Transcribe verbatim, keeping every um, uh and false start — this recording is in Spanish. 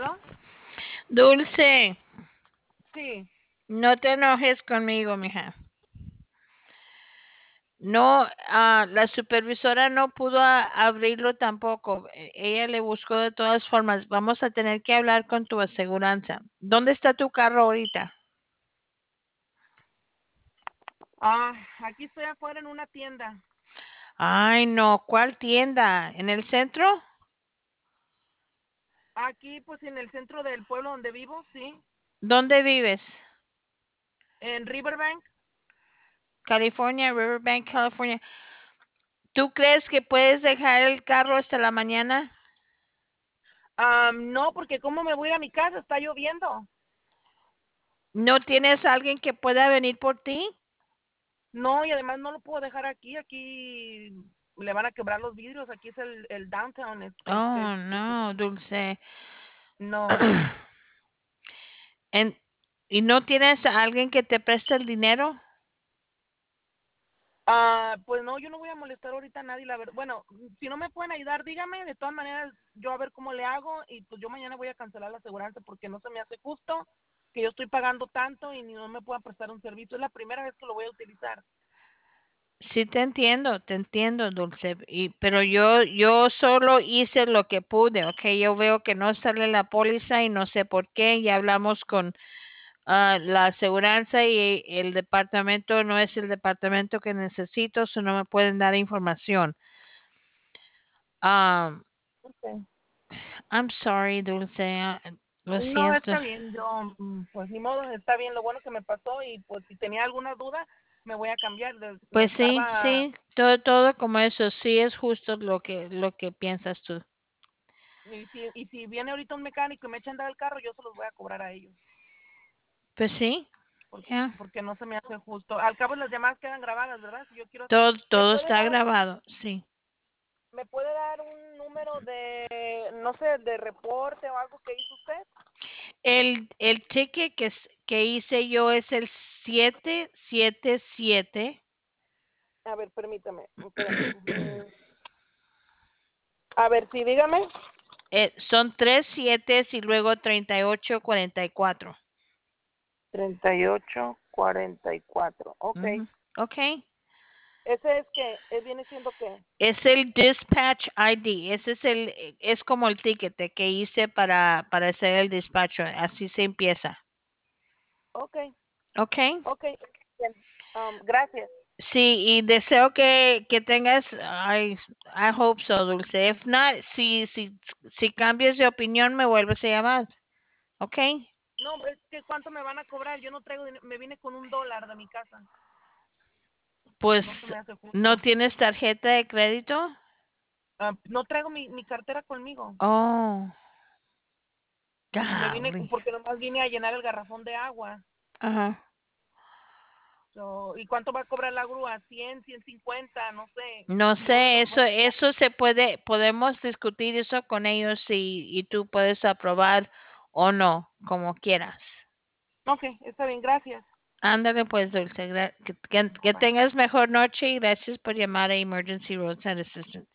¿Aló? Dulce, Sí. no te enojes conmigo, mija. No, ah, la supervisora no pudo a- abrirlo tampoco. E- Ella le buscó de todas formas. Vamos a tener que hablar con tu aseguranza. ¿Dónde está tu carro ahorita? Ah, aquí estoy afuera en una tienda. Ay, no, ¿cuál tienda? ¿En el centro? Aquí, pues, en el centro del pueblo donde vivo, sí. ¿Dónde vives? En Riverbank. California, Riverbank, California. ¿Tú crees que puedes dejar el carro hasta la mañana? Ah, no, porque ¿cómo me voy a ir a mi casa? Está lloviendo. ¿No tienes alguien que pueda venir por ti? No, y además no lo puedo dejar aquí. Aquí le van a quebrar los vidrios. Aquí es el, el downtown. Es, es, es, Oh, no, Dulce. no. En- ¿Y no tienes a alguien que te preste el dinero? Ah, pues no, yo no voy a molestar ahorita a nadie, la verdad. Bueno, si no me pueden ayudar, dígame. De todas maneras, yo a ver cómo le hago. Y pues yo mañana voy a cancelar la aseguranza porque no se me hace justo que yo estoy pagando tanto y ni no me puedan prestar un servicio. Es la primera vez que lo voy a utilizar. Sí, te entiendo, te entiendo, Dulce, y, pero yo, yo solo hice lo que pude, ¿ok? Yo veo que no sale la póliza y no sé por qué. Ya hablamos con ah, la aseguranza y el departamento no es el departamento que necesito, so no me pueden dar información. Um, Okay. I'm sorry, Dulce, ah, lo No, siento. está bien, yo, mm, pues ni modo, está bien, lo bueno que me pasó y pues si tenía alguna duda, me voy a cambiar. de- Me Pues sí, estaba, sí, todo, todo como eso, sí es justo lo que, lo que piensas tú. y si, y si viene ahorita un mecánico y me echa a andar el carro, yo se los voy a cobrar a ellos, Pues sí, porque, ya, porque no se me hace justo. Al cabo las llamadas quedan grabadas, ¿verdad? Si yo quiero hacer, todo, ¿me todo puede está dar, grabado, sí. me puede dar un número de, no sé, de reporte o algo que hizo usted? El, el ticket que, s- que hice yo es el siete siete siete. A ver, permítame, espérame. Ujú. A ver, sí, dígame. Eh, son tres siete y luego treinta y ocho cuarenta y cuatro. Treinta y ocho cuarenta y cuatro. Ok. Ujú. Ok. Ese es que, ¿es viene siendo qué? Es el dispatch I D. Ese es el, eh, es como el ticket que hice para, para hacer el despacho. Así se empieza. Ok, Ok. ok. Bien. Um, gracias. Sí, y deseo que, que tengas, I, I hope so, Dulce. If not, si, si, si cambias de opinión, me vuelves a llamar. Ok. No, es que ¿cuánto me van a cobrar? Yo no traigo dinero, me vine con un dólar de mi casa. No se Pues, me hace ¿no justo. tienes tarjeta de crédito? Ah, no traigo mi, mi cartera conmigo. Oh, Y me vine golly. porque nomás vine a llenar el garrafón de agua. Ajá. So, ¿y cuánto va a cobrar la grúa? Cien, ciento cincuenta, no sé. No Yo ahorita sé, nomás... eso, eso se puede, podemos discutir eso con ellos y, y tú puedes aprobar o no, como quieras. Ok, está bien, gracias. Ándale pues, Dulce, gra- que, que, Bye que bye. tengas mejor noche y gracias por llamar a Emergency Roadside Assistance.